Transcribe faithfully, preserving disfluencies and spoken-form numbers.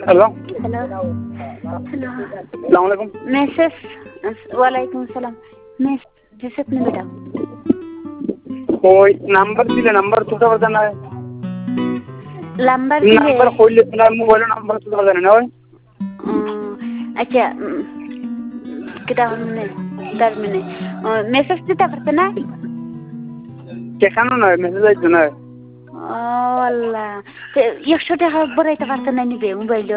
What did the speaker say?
hello hello hello আসসালামু আলাইকুম message ওয়ালাইকুম আসসালাম মেস जैसे अपने बेटा ওই নাম্বার দিলে নাম্বার তুলতে পারছে না नंबर दिए নাম্বার কইলে না মোবাইল নাম্বার তুলতে পারছে না ওই अच्छा कितना हमने दस मिनट मैसेज दिता करते ना কেখানো নয় মেসেজ আইতো না ও আল্লাহ একশো টাকা বড়াইতে পারতে না নিবে মোবাইল